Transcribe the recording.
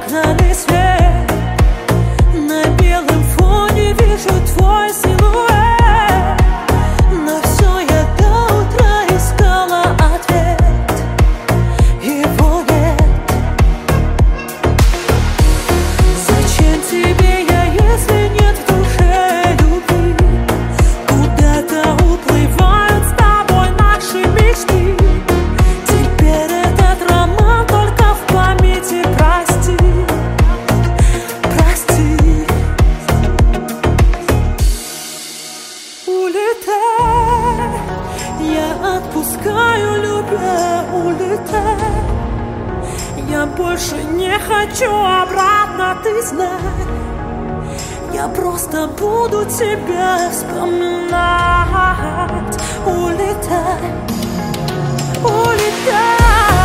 окнами свет, на белом фоне вижу твой силуэт. На все я до утра искала ответ, его нет. Зачем тебе я, если нет в душе любви? Куда-то уплывают с тобой наши мечты. Теперь этот роман только в памяти. Прости, прости. Улетай, я отпускаю, любя, улетай. Я больше не хочу обратно, ты знай. Я просто буду тебя вспоминать. Улетай, улетай.